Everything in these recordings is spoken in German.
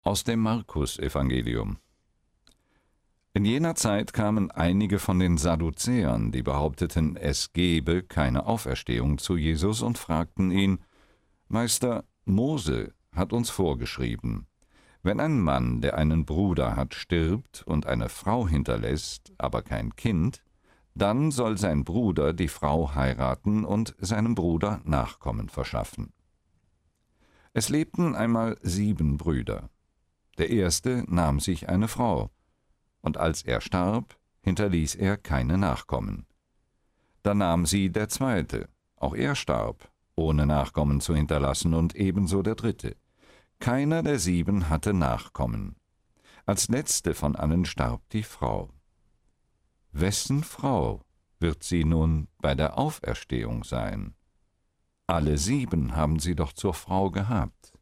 Aus dem Markus-Evangelium. In jener Zeit kamen einige von den Sadduzäern, die behaupteten, es gebe keine Auferstehung, zu Jesus und fragten ihn: Meister, Mose hat uns vorgeschrieben, wenn ein Mann, der einen Bruder hat, stirbt und eine Frau hinterlässt, aber kein Kind, dann soll sein Bruder die Frau heiraten und seinem Bruder Nachkommen verschaffen. Es lebten einmal 7 Brüder. Der erste nahm sich eine Frau, und als er starb, hinterließ er keine Nachkommen. Da nahm sie der zweite, auch er starb, ohne Nachkommen zu hinterlassen, und ebenso der dritte. Keiner der 7 hatte Nachkommen. Als letzte von allen starb die Frau. Wessen Frau wird sie nun bei der Auferstehung sein? Alle 7 haben sie doch zur Frau gehabt.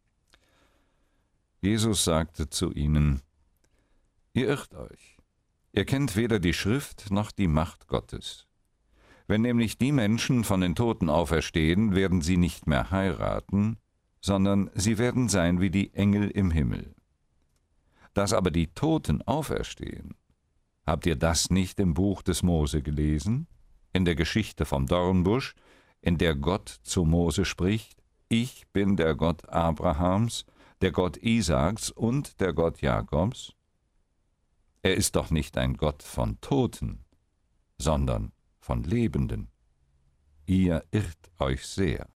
Jesus sagte zu ihnen: Ihr irrt euch. Ihr kennt weder die Schrift noch die Macht Gottes. Wenn nämlich die Menschen von den Toten auferstehen, werden sie nicht mehr heiraten, sondern sie werden sein wie die Engel im Himmel. Dass aber die Toten auferstehen, habt ihr das nicht im Buch des Mose gelesen, in der Geschichte vom Dornbusch, in der Gott zu Mose spricht: Ich bin der Gott Abrahams, der Gott Isaaks und der Gott Jakobs? Er ist doch nicht ein Gott von Toten, sondern von Lebenden. Ihr irrt euch sehr.